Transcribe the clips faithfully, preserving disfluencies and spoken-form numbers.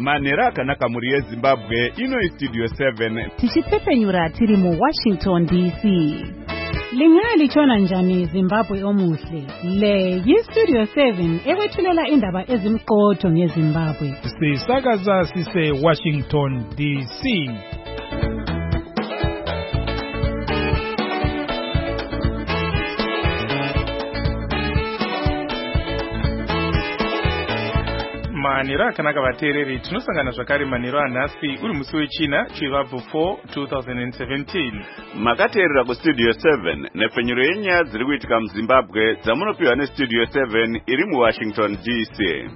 Manera akanaka muri yeZimbabwe ino iStudio seven. Tichipfepenyura tiri mu Washington D C. Lingali chona njani Zimbabwe omuhle. Le yiStudio seven ekwethulela indaba ezimqotho ngeZimbabwe. Sisakaza sise Washington D C. Manira akanaka vateereri tinosangana zvakare manheru anhasi uri musi wechina chivabvu four twenty seventeen. Makateerera kuStudio seven nepfenyuro yenyaya dziri kuitika muZimbabwe dzamunopiwa neStudio seven iri muWashington D C.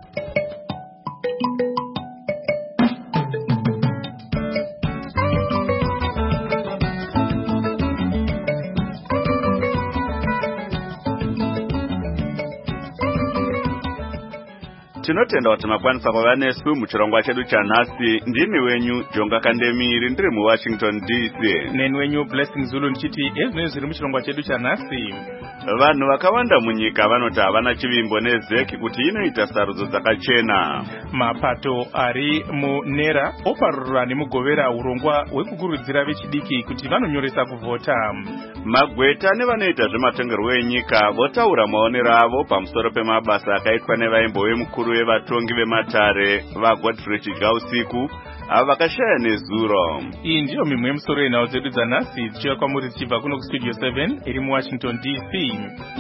Tinotenda kuti makwanisa kuva nesu muchirongwa chedu chanhasi. Ndini wenyu Jonga Kandemiri ndiri muWashington D C. Neni wenyu Blessing Zulu ndichiti ezvinenge zviri muchirongwa chedu chanhasi. Vanhu vakawanda munyika vanoti havana chivimbo nezeki kuti inoita sarudzo dzakachena. Mapato ari munera oparurura nemugovera urongwa hwekukurudzira vechidiki kuti vanonyoresa kuvhota. Magweta nevanoita zvematongerwo enyika votaura maonero avo pamusoro pemabasa akaitwa nevaimbo vemukuru vevatongi vematare vaGodfrey Chigausiku ava vakashaya nezuro. Iyi ndiyo mimwe yemusoro yenhau dzedu dzanhasi dzichiuya kwamuri tichibva kuno kuStudio seven iri muWashington D C.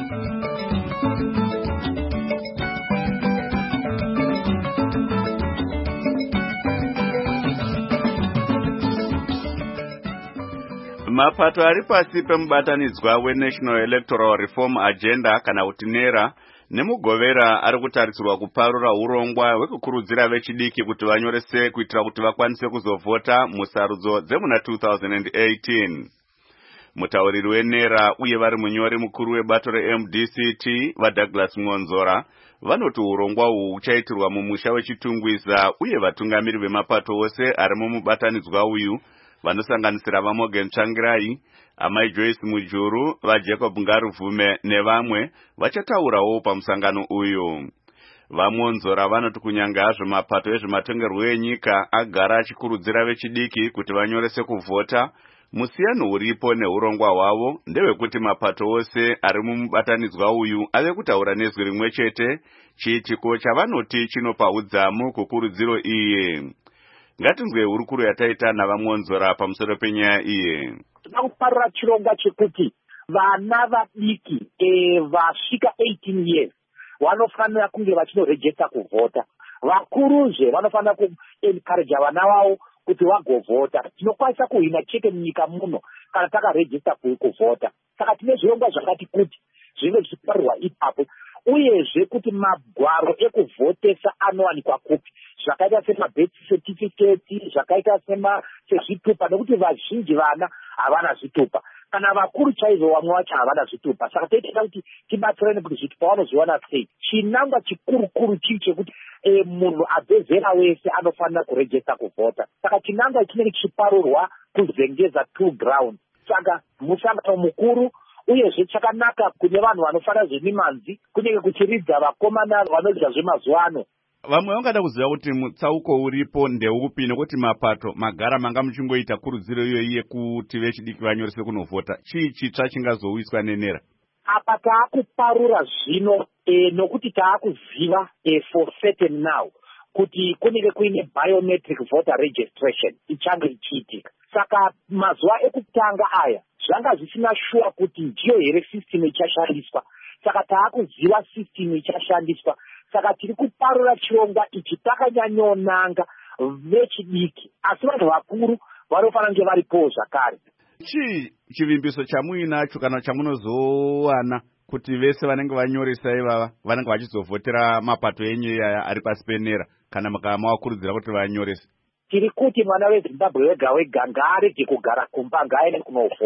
Mapato ari pasi pemubatanidzwa weNational Electoral Reform Agenda kana kuti NERA nemugovera ari kutarisirwa kuparura urongwa hwekukurudzira vechidiki kuti vanyorese kuitira kuti vakwanise kuzovhota musarudzo dzemuna two thousand eighteen. Mutauriri weNERA uye vari munyori mukuru webato reM D C T vaDouglas Mwonzora vanoti urongwa uhu uchaitirwa mumusha wechitungwiza uye vatungamiri vemapato ose ari mumubatanidzwa uyu vanosanganisira vaMorgan Tsvangirai, Amai Joyce Mujuru, vaJacob Ngaruvume nevamwe vachataurawo pamusangano uyu. Vamwonzora vanoti kunyanga hazvo mapato ezvematongerwo enyika agara achikurudzira vechidiki kuti vanyorese kuvhota, musiyano uripo neurongwa hwavo ndewekuti mapato ose ari mumubatanidzwa uyu ave kutaura nezwi rimwe chete, chiitiko chavanoti chinopa udzamu kukurudziro iyi. Ngatinzwe hurukuro yataita navaMwonzora pamusoro penyaya iyi. Tinoda kuparura chirongwa chekuti vana vadiki e, vasvika eighteen years vanofanira kunge vachinorejesta kuvhota. Vakuruzve vanofanira kuencourage vana vavo kuti vagovhota. Tinokwanisa kuhina chete munyika muno kana takarejesta kuvhota. Saka tine zvirongwa zvakati kuti zvinge zvichiparirwa ipapo, uyezve kuti magwaro ekuvhotesa anowanikwa kupi, zvakaita semabirth certificate, zvakaita sezvitupa, nekuti vazhinji vana havana zvitupa, kana vakuru chaizvo vamwe vacho havana zvitupa. Saka toitenda kuti tibatsirane kuti zvitupa vanozviwana sei. Chinangwa chikurukuru chii chekuti e, munhu abve zera wese anofanira kurejesta kuvhota. Saka chinangwa chinenge chichiparurwa kuzengeza two ground. Saka musangano mukuru uyezve chakanaka kune vanhu vanofara zvemimanzi kunenge kuchiridza vakomana vanoita zvemazuva ano. Vamwe vangada kuziva kuti mutsauko uripo ndeupi nekuti mapato magara manga muchingoita kurudziro iyoyi yekuti vechidiki vanyorese kunovhota. Chii chitsva chingazouyiswa neNERA? Apa taakuparura zvino e, nokuti taakuziva e, for certain now kuti kunenge kuine biometric voter registration ichange ichiitika. Saka mazuva ekutanga aya zvanga zvisina shuwa kuti ndiyo here system ichashandiswa. Saka taakuziva system ichashandiswa. Saka tiri kuparura chirongwa ichi takanyanyonanga vechidiki, asi vanhu vakuru vanofanira kunge varipowo zvakare. Chii chivimbiso chamuinacho kana chamunozowana kuti vese vanenge vanyoresa ivava vanenge vachizovhotera mapato enyu iyaya ari pasi peNERA kana mavakurudzira kuti vanyorese? Tiri kuti mwana weZimbabwe wega wega ngaarege kugara kumba, ngaaende kunovhota.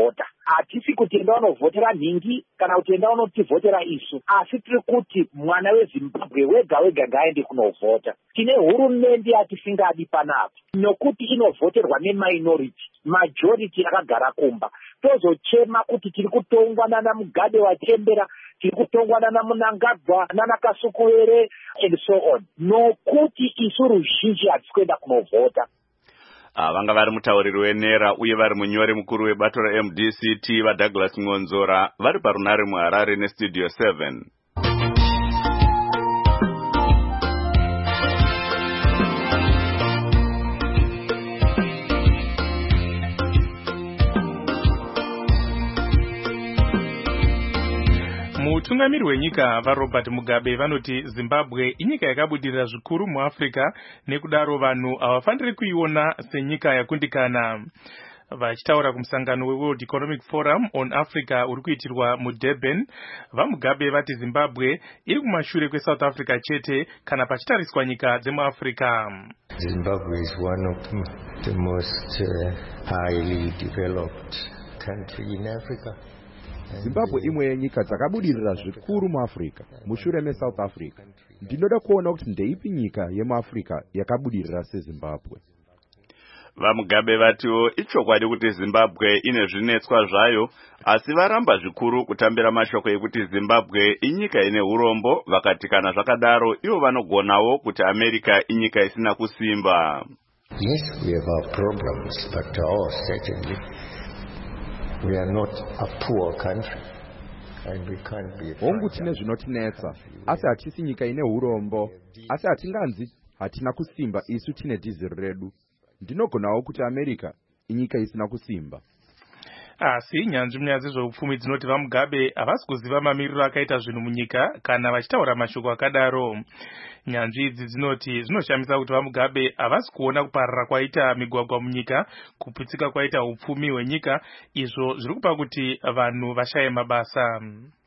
hatisi kuti enda unovhotera nhingi kana kuti enda unotivhotera isu, asi tiri kuti mwana weZimbabwe wega wega ngaaende kunovhota. Tine hurumende yatisingadi panapa nokuti inovhoterwa neminority, majority yakagara kumba. Tozochema kuti tiri kutongwa nana Mugabe wachembera, tiri kutongwa nana Munangagwa, nana Kasukuwere and so on, nokuti isu ruzhinji hatisi kuenda kunovhota. Ah, vanga vari mutauriri wenera uye vari munyori mukuru webato ra-M D C T vaDouglas Ngonzora vari parunare muHarare nestudio seven. Mutungamiri wenyika vaRobert Mugabe vanoti Zimbabwe inyika yakabudirira zvikuru muAfrica, nekudaro vanhu havafaniri kuiona senyika yakundikana. Vachitaura kumusangano weWorld Economic Forum on Africa uri kuitirwa muDurban, vaMugabe vati Zimbabwe iri kumashure kweSouth Africa chete kana pachitariswa nyika dzemuAfrica. Zimbabwe is one of the most uh, highly developed country in Africa. Zimbabwe imwe yenyika dzakabudirira zvikuru muAfrica mushure meSouth Africa. Ndinoda kuona kuti ndeipi nyika yemuAfrica yakabudirira seZimbabwe. VaMugabe vatiwo ichokwadi kuti Zimbabwe ine zvinetswa zvayo, asi varamba zvikuru kutambira mashoko ekuti Zimbabwe inyika ine urombo, vakati kana zvakadaro ivo vanogonawo kuti America inyika isina kusimba. Yes, we have our problems, but oh, certainly we are not a poor country and we can't be. Hongu tine zvinotinetsa, asi hatisi nyika ine urombo, asi hatinganzi hatina kusimba, isu tine diziri redu. Ndinogonawo kuti America inyika isina kusimba. Asi nyanzvi munyaya dzezveupfumi dzinoti vaMugabe havasi kuziva mamiriro akaita zvinhu munyika kana vachitaura mashoko akadaro. Nyanzvi idzi dzinoti zvinoshamisa kuti vaMugabe havasi kuona kuparara kwaita migwagwa munyika, kupitsika kwaita upfumi hwenyika, izvo zviri kupa kuti vanhu vashaye mabasa.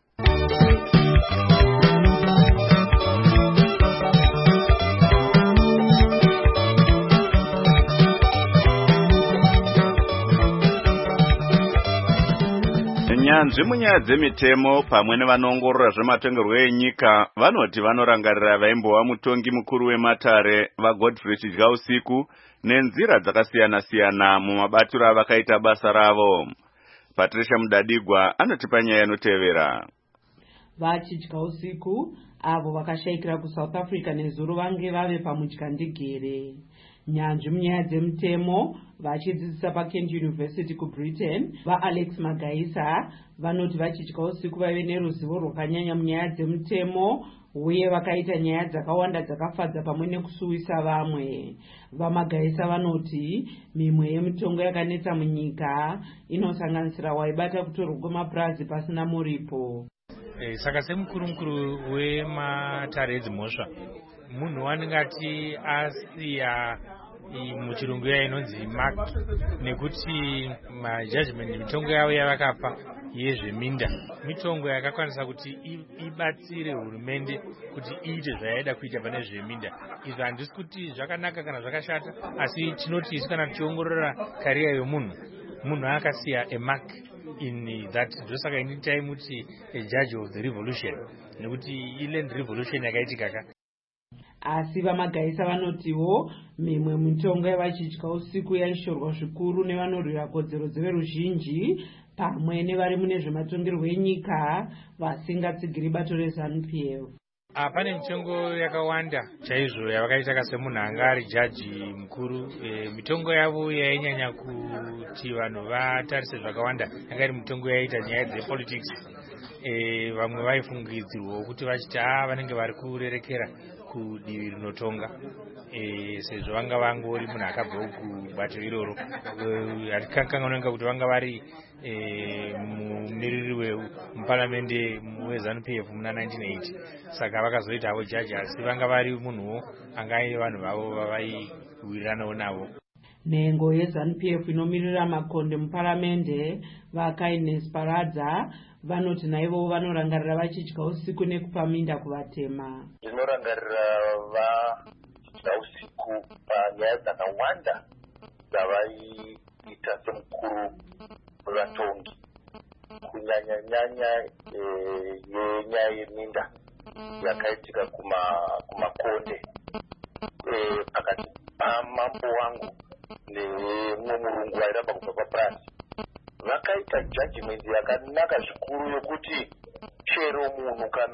Nyanzvi munyaya dzemitemo pamwe nevanoongorora zvematongerwo enyika vanoti vanorangarira vaimbova mutongi mukuru weMatare vaGodfrey Chidyausiku nenzira dzakasiyana-siyana mumabatiro avakaita basa ravo. Patricia Mudadigwa anotipa nyaya inotevera. VaChidyausiku avo vakashayikira kuSouth Africa nezuro vange vave pamudyandigere. Nyanzvi munyaya dzemutemo vachidzidzisa paKent University kuBritain vaAlex Magaisa vanoti vaChidyausiku vave neruzivo rwakanyanya munyaya dzemutemo uye vakaita nyaya dzakawanda dzakafadza pamwe nekusuwisa vamwe. VaMagaisa vanoti mimwe yemitongo yakanetsa munyika inosanganisira waibata kutorwa kwemapurazi pasina muripo. E, saka semukuru mukuru weMatare edzimhosva munhu waningati asiya muchirungu yayo inonzi mark, nekuti majudgment mitongo yavo yavakapa yezveminda mitongo yakakwanisa kuti ibatsire hurumende kuti iite zvayaida kuita pane zveminda. Izvo handisi kuti zvakanaka kana zvakashata, asi tinoti isu kana tichiongorora kariya yomunhu, munhu akasiya a mark in that. Ndosaka ini taimuti a judge of the revolution, nekuti iland revolution yakaitika ka. Asi vaMagaisa vanotiwo mimwe mitongo yavaChidyausiku yaishorwa zvikuru nevanorwira kodzero dzeveruzhinji pamwe nevari mune zvematongerwo enyika vasingatsigiri bato reZANU P F. Pane mitongo yakawanda chaizvo yavakaita kasemunhu anga ari jaji mukuru. E, mitongo yavo yainyanya kuti vanhu vatarise zvakawanda yanga iri mitongo yaita nyaya dzepolitics. E, vamwe vaifungidzirwa kuti vachiti a vanenge vari kurerekera kudivi rinotonga, e, sezvo vanga vangori munhu akabva kubato iroro. Hatikanganonga kuti vanga vari e, mumiriri wemuparamende weZANU P F muna nineteen eighty, saka vakazoitawo jaji, asi vanga vari munhuwo anga vanhu vavo vavaiwiriranawo navo. Nhengo yeZANU P F inomirira makonde muparamende vaKaines Paradza vanoti naivo vanorangarira vaChidyausiku nekupa minda kuvatema. Ndinorangarira vaChidyausiku panyaya dzakawanda dzavaiita semukuru wevatongi. kunyanya nyanya yenyaya yeminda yakaitika kuma kumakonde pakati pamambo wangu nemumwe murungu wairamba kubva papurasi. Vakaita judgment yakanaka zvikuru yokuti chero munhu kana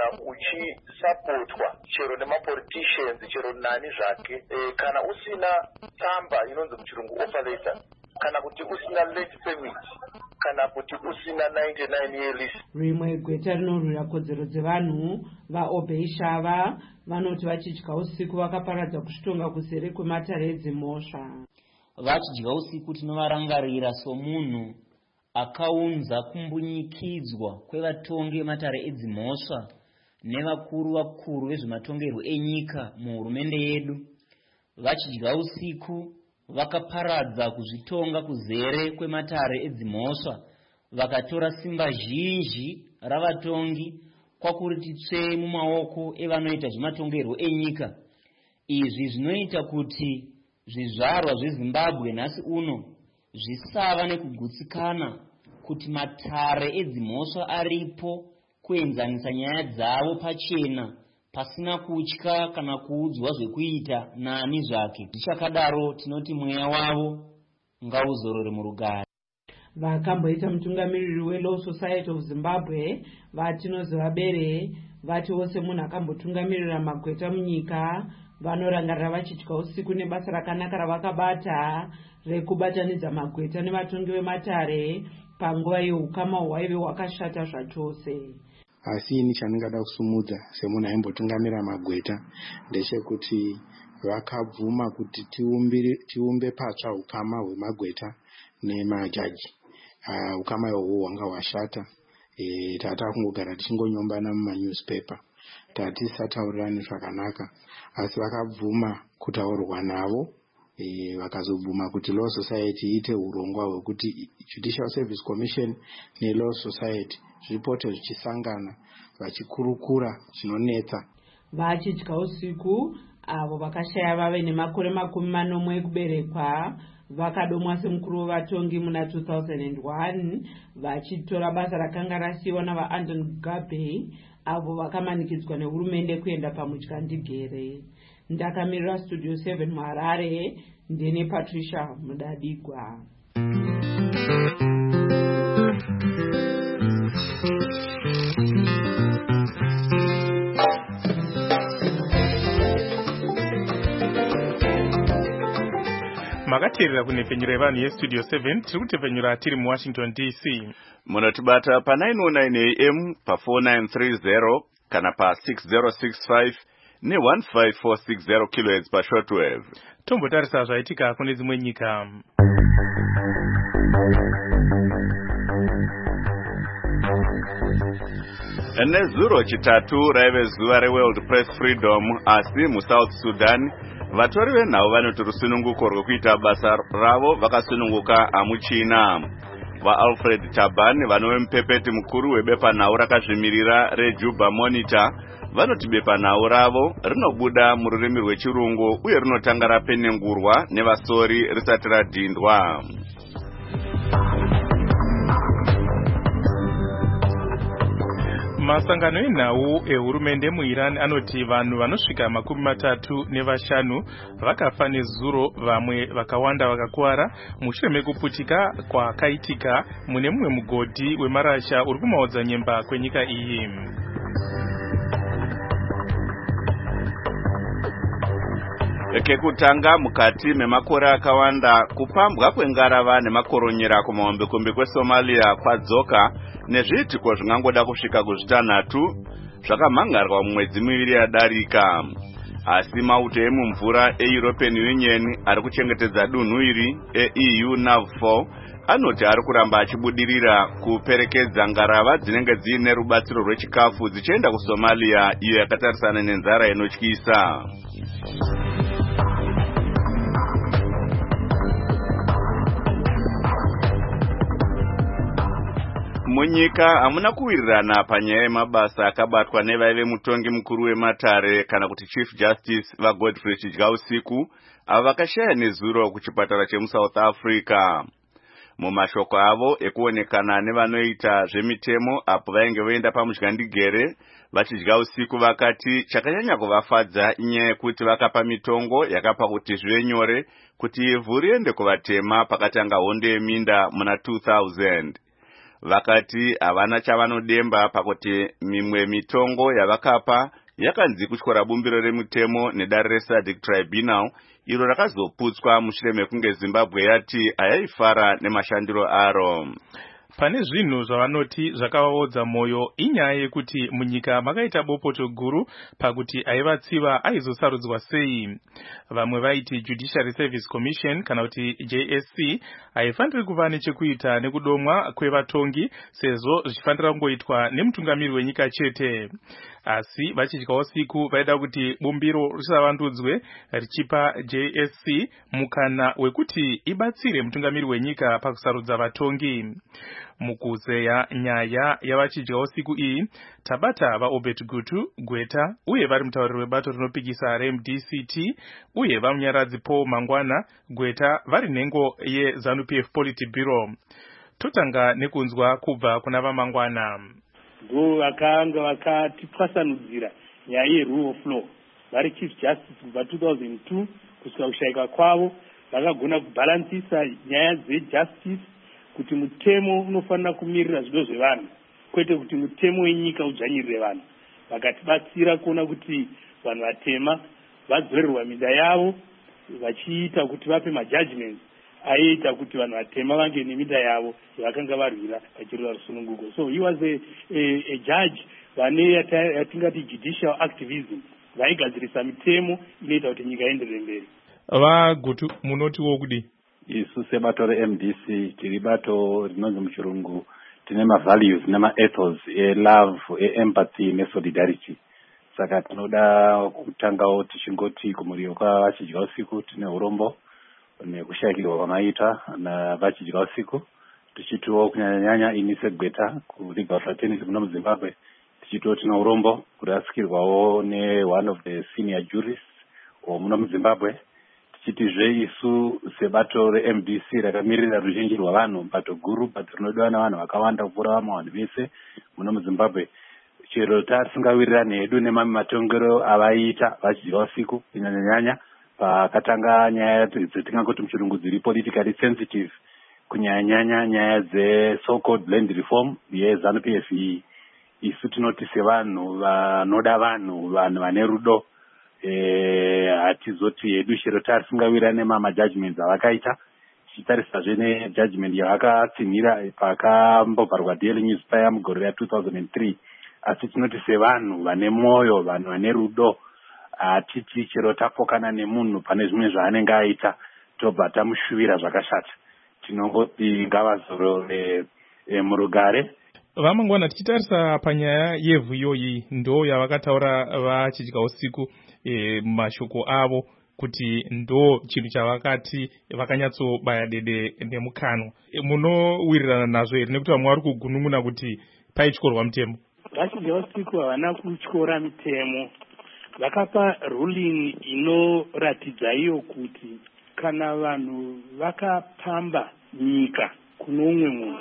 uchisapotwa chero nemapoliticians chero nani zvake e, kana usina tsamba inonzi muchirungu offer letter kana kuti usina late permit kana kuti usina ninety-nine year list. Rimwe gweta rinorwira kodzero dzevanhu vaObey Shava vanoti vachidya usiku vakaparadza kusvitonga kusere kwematare edzimhosva. Vachidya usiku tinovarangarira somunhu akaunza kumbunyikidzwa kwevatongi vematare edzimhosva nevakuru vakuru vezvematongerwo enyika muhurumende yedu. Vachidya usiku vakaparadza kuzvitonga kuzere kwematare edzimhosva vakatora simba zhinji ravatongi kwakuriti tsve mumaoko evanoita zvematongerwo enyika. Izvi zvinoita kuti zvizvarwa zveZimbabwe nhasi uno zvisava nekugutsikana kuti matare edzimhosva aripo kuenzanisa nyaya dzavo pachena pasina kutya kana kuudzwa zvekuita nani zvake. Zvichakadaro tinoti mweya wavo ngauzorore murugare. Vakamboita mutungamiriri weLaw Society of Zimbabwe vatinozivabere vati wose munhu akambotungamirira magweta munyika vanorangarira vachidya usiku nebasa rakanaka ravakabata rekubatanidza magweta nevatongi vematare panguva yeukama hwaive hwakashata zvachose. Asi ini chandingada kusumudza semunhu aimbotungamira magweta ndechekuti vakabvuma kuti tiumbire tiumbe patsva ukama hwemagweta nemajaji. Uh, ukama ihwohwo hwanga hwashata. E, tata kungogara tichingonyombana mumanewspaper tatisataurirani zvakanaka, asi vakabvuma kutaurwa navo. E, vakazobvuma kuti Law Society iite urongwa hwekuti Judicial Service Commission neLaw Society zvipote zvichisangana vachikurukura chinonetsa. Vachidya usiku avo vakashaya vave nemakore makumi manomwe ekuberekwa vakadomwa semukuru wevatongi muna two thousand one vachitora basa rakanga rasiyiwa navaAnton Mugabe avo vakamanikidzwa nehurumende kuenda pamutyandigere. Ndakamirira Studio seven muHarare ndine Patricia Mudabigwa. Makateerera kunepfenyura yevanhu yeStudio seven tiri kutepfenyura tiri muWashington D C. Munotibata pa nine oh nine A M pa four nine three zero kana pa six zero six five ne one five four six zero kilohertz pa shortwave. Tombotarisa zvaitika kune dzimwe nyika. Nezuro chitatu raive zuva reWorld Press Freedom asi muSouth Sudan vatori venhau vanoti rusununguko rwekuita basa ravo vakasununguka amuchina. VaAlfred Taban vanove mupepeti mukuru webepanhau rakazvimirira reJuba Monitor vanoti bepanhau ravo rinobuda mururimi rwechirungu uye rinotanga rapenengurwa nevasori risati radhindwa. Masangano enhau ehurumende muIran anoti vanhu vanosvika makumi matatu nevashanu vakafa nezuro, vamwe vakawanda vakakuwara mushure mekuputika kwakaitika mune mumwe mugodhi wemarasha uri kumaodzanyemba kwenyika iyi. Kekutanga mukati memakore akawanda kupambwa kwengarava nemakoronyera kumahombekombe kweSomalia kwadzoka nezviitiko zvingangoda kusvika kuzvitanhatu zvakamhangarwa mumwedzi miviri yadarika. Asi mauto emumvura eEuropean Union ari kuchengetedza dunhu iri E U NAVFOR anoti ari kuramba achibudirira kuperekedza ngarava dzinenge dziine rubatsiro rwechikafu dzichienda kuSomalia iyo yakatarisana nenzara inotyisa. Munyika hamuna kuwirirana panyaya yemabasa akabatwa nevaive mutongi mukuru wematare kana kuti Chief Justice vaGodfrey Chidya usiku avo vakashaya nezuro kuchipatara chemuSouth Africa. mumashoko avo ekuonekana nevanoita zvemitemo apo vainge voenda pamushandigere vachidya usiku, vakati chakanyanya kuvafadza inyaya yekuti vakapa mitongo yakapa kuti zvive nyore kuti ivhu riende kuvatema pakatanga hondo yeminda muna two thousand. Vakati havana chavanodemba pakuti mimwe mitongo yavakapa yakanzi kutyora bumbiro remutemo nedare reSADC Tribunal, iro rakazoputswa mushure mekunge Zimbabwe yati hayaifara nemashandiro aro. Pane zvinhu zvavanoti zvakavaodza mwoyo inyaya yekuti munyika makaita bopoto guru pakuti aivatsiva aizosarudzwa sei. Vamwe vaiti Judiciary Service Commission kana kuti J S C haifaniri kuva nechekuita nekudomwa kwevatongi sezvo zvichifanira kungoitwa nemutungamiri wenyika chete. Asi vachidya usiku vaida kuti bumbiro risavandudzwe richipa J S C mukana wekuti ibatsire mutungamiri wenyika pakusarudza vatongi. Mukuzeya nyaya yavachidya usiku iyi tabata vaObert Gutu Gweta uye vari mutauriri webato rinopikisa R M D C T uye vamunyaradzi Paul Mangwana Gweta vari nhengo yeZANU P F Polity Bureau. Totanga nekunzwa kubva kuna vaMangwana. Ndo vakanga vakatitwasanudzira nyaya yerule of law vari chief justice kubva two thousand two kusvika kushaika kwavo vakagona kubhalansisa nyaya dzejustice kuti mutemo unofanira kumirira zvido zvevanhu kwete kuti mutemo wenyika udzvanyirire vanhu. Vakatibatsira kuona kuti vanhu vatema vadzorerwa minda yavo vachiita kuti vape majudgments aiita kuti vanhu vatema vange neminda yavo yavakanga varwira vachirwira rusununguko. So he was a, a, a judge vane yatingati judicial activism vaigadzirisa mitemo inoita kuti nyika ienderere mberi. VaGutu munotiwo kudi? Isu sebato re-M D C tiri bato rinonzi muchirungu tine ma-values nema-ethos e-love, e-empathy ne-solidarity. Saka tinoda kutangawo tichingoti kumuriwo kwavachidya usiku tine urombo nekushayikirwa kwamaita navachidya usiku, tichitiwo kunyanya-nyanya ini seGweta kulegal fraternity muno muZimbabwe tichitiwo tine urombo kurasikirwawo ne-one of the senior jurists muno muZimbabwe. Tichitizve isu sebato re-M D C rakamirira ruzhinji rwavanhu, bato guru, bato rinodiwa navanhu vakawanda kupfuura vamwe vanhu vese muno muZimbabwe. Chero tasingawirirani hedu nemamwe matongero avaita vachidya usiku kunyanya-nyanya pakatanga nyaya dzetingangoti muchirungu dziri politically sensitive, kunyanya-nyanya nyaya dze-so called land reform yeZANU P F iyi. Isu tinoti sevanhu vanoda vanhu, vanhu vane rudo, hatizoti hedu chero tasingawirirani nemamajudgments avakaita. Tichitarisazve nejudgment yavakatsinhira pakambobharwa Daily Newspaper mugore ra two thousand three. Asi tinoti sevanhu vane mwoyo, vanhu vane rudo, hatiti chero tapokana nemunhu pane zvimwe zvaanenge aita tobva tamushuvira zvakashata. Tinongoti ngavazorore murugare. VaMangwana, tichitarisa panyaya yevhu iyoyi ndo yavakataura vachidya usiku mumashoko avo kuti ndo chinhu chavakati vakanyatsobaya dede nemukanwa. Munowirirana nazvo here nekuti vamwe vari kugunun'una kuti paityorwa mutemo? Vachidya usiku havana kutyora mitemo. Vakapa ruling inoratidza iyo kuti kana vanhu vakapamba nyika kuno umwe munhu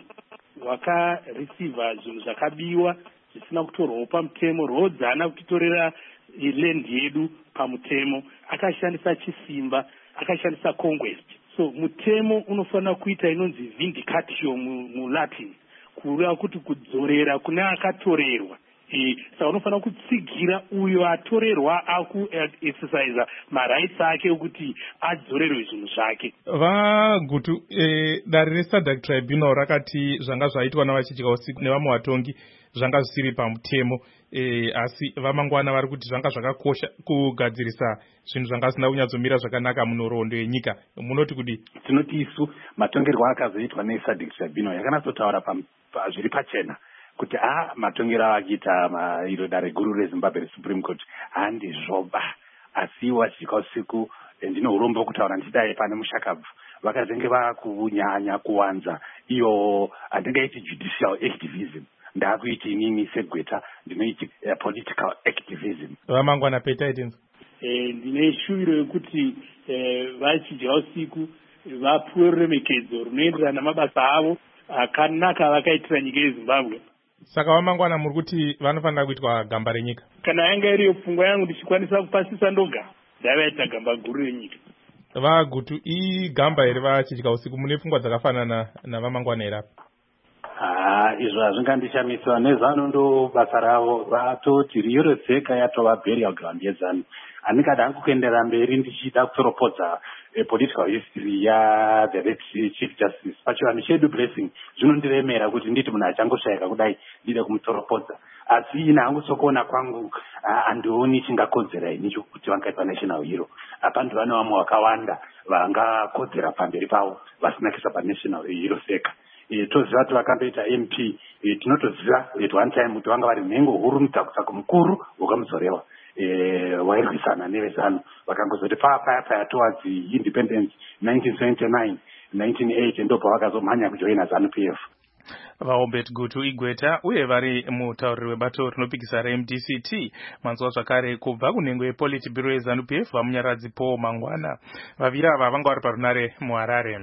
wakareceiva zvinhu zvakabiwa zvisina kutorwawo pamutemo, rodzana kutitorera land yedu pamutemo, akashandisa chisimba, akashandisa conquest. So mutemo unofanira kuita inonzi vindicatio mulatin, kureva kuti kudzorera kune akatorerwa. E, saka unofanira kutsigira uyo atorerwa aku-exercise marights ake okuti adzorerwe zvinhu zvake. VaGutu, e, dare reSADC Tribunal rakati zvanga zvaitwa navachidya usiku nevamwe vatongi zvanga zvisiri pamutemo, e, asi VaMangwana vari kuti zvanga zvakakosha kugadzirisa zvinhu zvanga zvisina kunyatsomira zvakanaka munhoroondo yenyika. Munoti kudi? Tinoti isu matongerwo akazoitwa neSADC Tribunal yakanatsotaura zviri pachena kuti ah matongero avakiita iro dare guru reZimbabwe Supreme Court handizvoba, asi wachidya usiku ndino urombo kutaura ndidai pane mushakabvu vakazenge vakunyanya kuwanza iyo handingaiti judicial activism, ndakuiti inini seGweta ndinoiti uh, political activism. VaMangwana peta itinzo eh ndine shuviro yekuti eh vachidya usiku vapuwe ruremekedzo runoenderana namabasa avo akanaka vakaitira nyika yezimbabwe. Saka wamangwana muri kuti vanofanira kuitwa gamba renyika? Kana yanga iriyo pfungwa yangu ndichikwanisa kupasisa ndoga ndavaita gamba guru renyika. Vagutu igamba here vachidya usiku, mune pfungwa dzakafanana navamangwana here apa? Ah, izvo hazvingandishamisa. nezano ndo basa ravo. Vatoti riyo dzeka yatova burial ground yezano. Handingada hangu kuendera mberi ndichida kutoropodza political history ya the late chief justice. Pachivanhu chedu blessing zvinondiremera kuti nditi munhu achangoshayika kudai ndide kumutoropodza. Asi ina hangu sokuona kwangu handioni chingakodzera inicho kuti vangaitwa national hero. Apa ndivane vamwe vakawanda vangakodzera pamberi pavo vasina kuisa panational hero seka. E, toziva kuti vakamboita M P, e, tinotoziva at one time kuti vanga vari nhengo huru mutakusako mukuru wakamuzorewa e, wairwisana nevezano vakangozoti paya paya paya towards independence nineteen seventy-nine nineteen eighty ndobva vakazomhanya kujoina ZANU P F. vaobert gutu igweta uye vari mutauriri webato rinopikisa reM D C T. Manzwa zvakare kubva kunhengo yepolitburo yeZANU P F vamunyaradzi Paul Mangwana. Vaviri ava vanga vari parunare muHarare.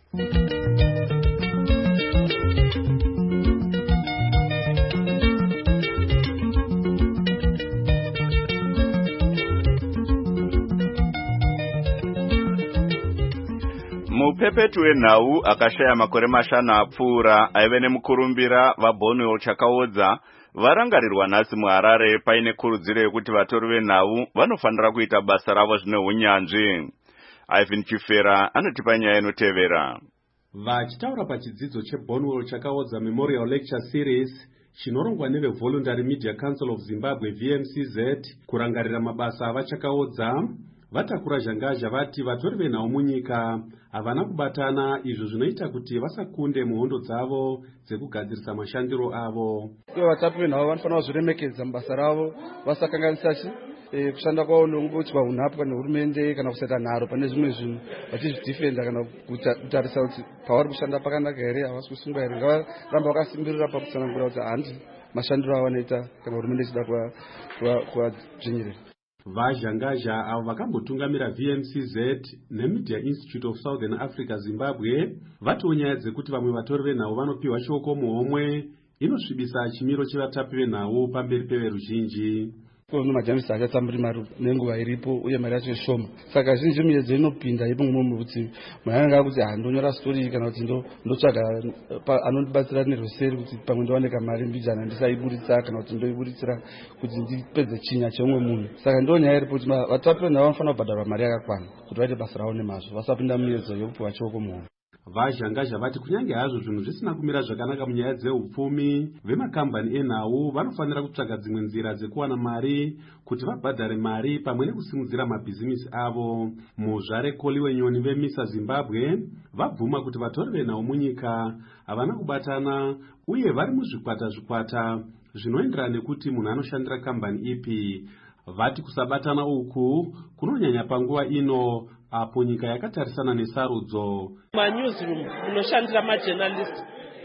Mupepetu wenhau akashaya makore mashanu apfuura aive nemukurumbira vaBonwell Chakaodza varangarirwa nhasi muHarare paine kurudziro yekuti vatori venhau vanofanira kuita basa ravo zvine unyanzvi. Ivan Chifera anotipa nyaya inotevera. Vachitaura pachidzidzo cheBonwell Chakaodza Memorial Lecture Series chinorongwa neveVoluntary Media Council of Zimbabwe V M C Z kurangarira mabasa avachakaodza, vatakura zhangazha vati vatori venhau munyika havana kubatana, izvo zvinoita kuti vasakunde muhondo dzavo dzekugadzirisa mashandiro avo. Vatapi venhau vanofanira kuzviremekedza mabasa ravo vasakanganisa e, kushanda kwavo nekuudzwa unhapwa nehurumende kana kusaita nharo pane zvimwe zvinhu vachizvidhifenda kana kutarisa kuti pavari kushanda pakanaka here, havasi kusunga here. Ngavaramba vakasimbirira pakutsanangura kuti handi mashandiro avo anoita kana hurumende ichida kuvadzvinyirira. Vazhangazha avo vakambotungamira V M C Z neMedia Institute of Southern Africa Zimbabwe vatiwo nyaya dzekuti vamwe vatori venhau vanopiwa shoko muhomwe inosvibisa chimiro chevatapi venhau pamberi peveruzhinji. Kuno majamisa achatamburi mari nenguva iripo uye mari yacho shoma. Saka zhinji miedzo inopinda ipo ngomwe kuti mayanga kuti handonyora story kana kuti ndo ndotsvaga anondibatsira nerweseri kuti pamwe ndowaneka mari mbijana ndisaiburitsa kana kuti ndoiburitsira kuti ndipedze chinya cheumwe munhu. Saka ndo nyaya iripo kuti vatapi venhau vanofanira kubhadharwa mari yakakwana kuti vaite basa ravo nemazvo vasapinda miedzo yokupiwa choko muhomwe. Vazhangazha vati kunyange hazvo zvinhu zvisina kumira zvakanaka munyaya dzeupfumi, vemakambani enhau vanofanira kutsvaga dzimwe nzira dzekuwana mari kuti vabhadhare mari pamwe nekusimudzira mabhizimisi avo. Muzvare Koli wenyoni veMISA Zimbabwe vabvuma kuti vatori venhau munyika havana kubatana uye vari muzvikwata zvikwata zvinoenderana nekuti munhu anoshandira kambani ipi. Vati kusabatana uku kunonyanya panguva ino apo nyika yakatarisana nesarudzo. Manewsroom munoshandira majournalist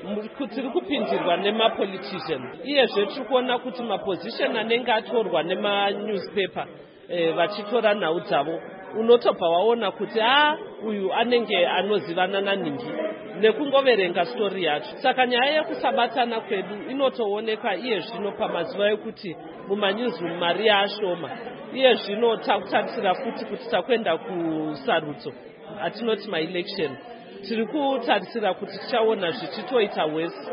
tiri kupindirwa nemapolitician, iyezve tiri kuona kuti maposition anenge atorwa nemanewspaper eh, vachitora nhau dzavo unotobva waona kuti a uyu anenge anozivana naningi nekungoverenga stori yacho. Saka nyaya yekusabatana kwedu inotooneka iye zvino pamazuva ekuti mumanewsroom mari yaashoma. Iye zvino takutarisira futi kuti takwenda kusarudzo atinoti maelection tiri kutarisira kuti tichaona zvichitoita wese.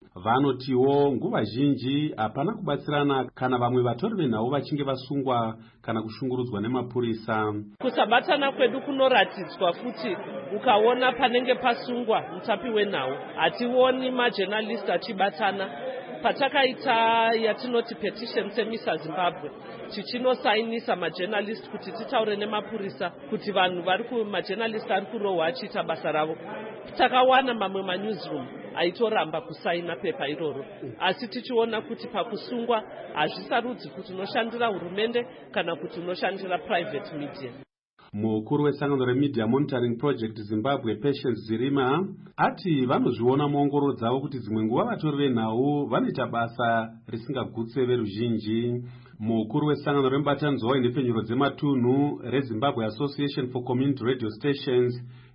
Vanotiwo nguva zhinji hapana kubatsirana kana vamwe vatori venhau vachinge vasungwa kana kushungurudzwa nemapurisa. Kusabatana kwedu kunoratidzwa futi ukaona panenge pasungwa mutapi wenhau, hationi majournalist achibatana. Patakaita yatinoti petition seMISA Zimbabwe tichinosainisa majournalist kuti titaure nemapurisa kuti vanhu vari kumajournalist ari kurohwa achiita basa ravo, takawana mamwe manewsroom aitoramba kusaina pepa iroro, asi tichiona kuti pakusungwa hazvisarudzi kuti unoshandira hurumende kana kuti unoshandira private media. Mukuru wesangano reMedia Monitoring Project Zimbabwe Patience Zirima ati vanozviona muongororo dzavo kuti dzimwe nguva vatori venhau vanoita basa risingagutse veruzhinji. Mukuru wesangano remubatanidzwa waindepfenyuro dzematunhu reZimbabwe Association for Community Radio Stations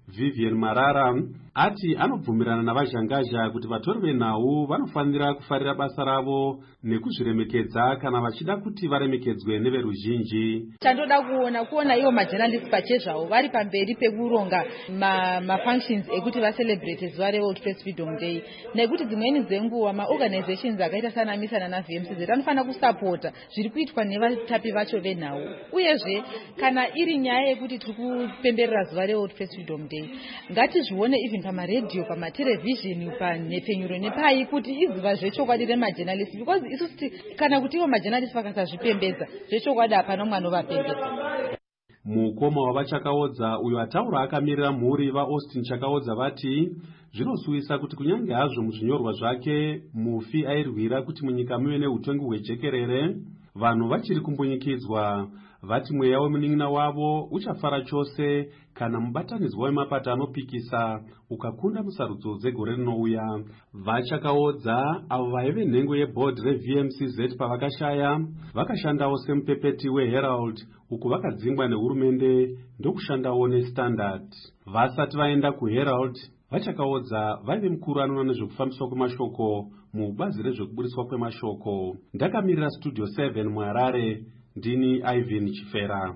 Vivian Marara ati anobvumirana navazhangazha kuti vatori venhau vanofanira kufarira basa ravo nekuzviremekedza kana vachida kuti varemekedzwe neveruzhinji. Chandoda kuona kuona ivo majournalists pachezvavo vari pamberi pekuronga mafunctions ma ekuti vacelebrate zuva reWorld Press Freedom Day, nekuti dzimweni dzenguva maorganizations akaita sana misana naV M C Z anofanira kusapota zviri kuitwa nevatapi vacho venhau. Uyezve kana iri nyaya yekuti tiri kupemberera zuva reWorld Press Freedom Day, ngatizvione even pamaredhiyo, pamatelevhizheni, panhepfenyuro nepai kuti izuva zvechokwadi remajournalists, because isusu kana kuti ivo majournalists vakasazvipembedza zvechokwadi hapana mwana ovapembedza. Mukoma wavachakaodza uyo ataura akamirira mhuri vaAustin Chakaodza vati zvinosuwisa kuti kunyange hazvo muzvinyorwa zvake mufi airwira kuti munyika muve neutongi hwejekerere, vanhu vachiri kumbunyikidzwa. Vati mweya wemunin'ina wavo uchafara chose kana mubatanidzwa wemapata anopikisa ukakunda musarudzo dzegore rinouya. Vachakaodza avo vaive nhengo yebhodhi reV M C Z pavakashaya vakashandawo semupepeti weHerald uku vakadzingwa nehurumende ndokushandawo neStandard. Vasati vaenda kuHerald, Vachakaodza vaive mukuru anoona nezvekufambiswa kwemashoko mubazi rezvekuburiswa kwemashoko. Ndakamirira Studio seven muHarare, ndini Ivan Chifera.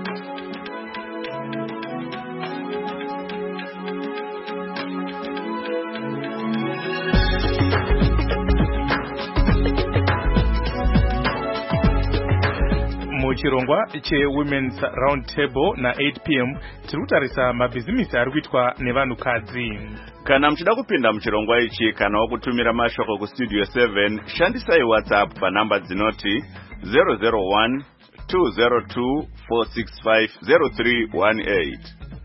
Muchirongwa che Women's Round Table na eight p m tiri kutarisa mabhizimisi ari kuitwa nevanhukadzi. Kana mchida kupinda muchirongwa ichi kana kutumira mashoko ku Studio seven, shandisai WhatsApp pa namba dzinoti zero zero one two zero two four six five zero three one eight.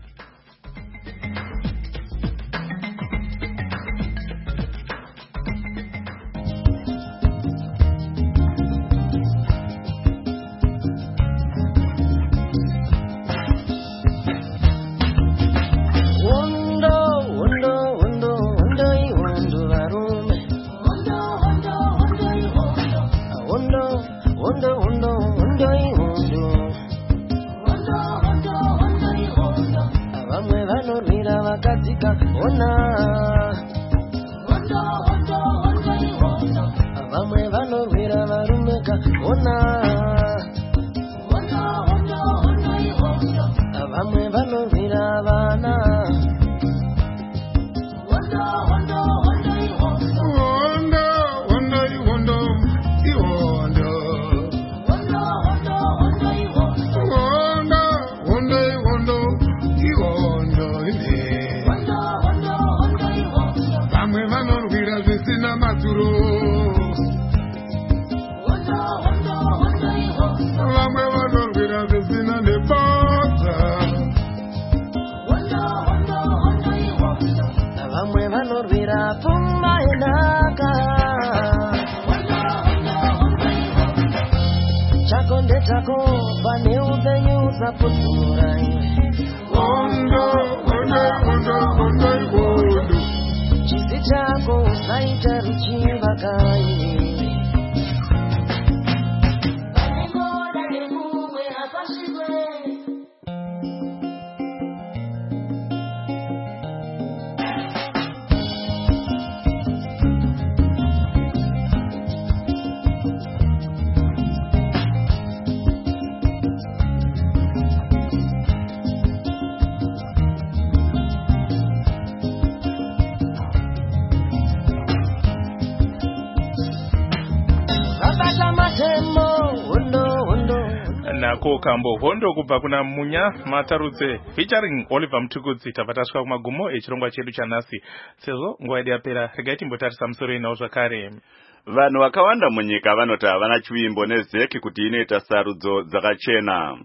Nako kambo hondo kubva kuna Munya Matarudze featuring Oliver Mtukudzi tapataswa kumagumo echirongwa chedu chanhasi. Sezvo nguva yedu yapera, regai timbotarisa musoro inawo zvakare. Vanhu vakawanda munyika vanoti havana chivimbo nezeki kuti inoita sarudzo dzakachena.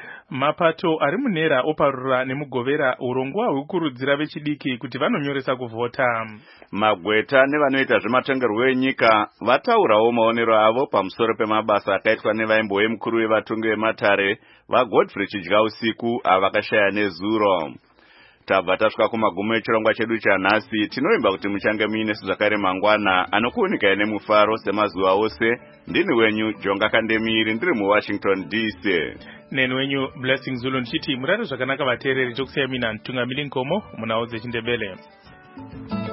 Mapato ari munhera oparura nemugovera urongwa hwekukurudzira vechidiki kuti vanonyoresa kuvhota. Magweta nevanoita zvematongerwo enyika vataurawo maonero avo pamusoro pemabasa akaitwa nevaimbo mukuru wevatongi vematare vaGodfrey Chidyausiku avakashaya nezuro. tabva tasvika kumagumo echirongwa chedu chanhasi. Tinovimba kuti muchange muine zvakare mangwana anokuunikai nemufaro semazuva ose. Ndini wenyu Jonga Kandemiri ndiri muWashington D C. Neni wenyu Blessing Zulu ndichiti murare zvakanaka vateereri tokusiyai mina Ntungamiri Nkomo munawo dzechindebele.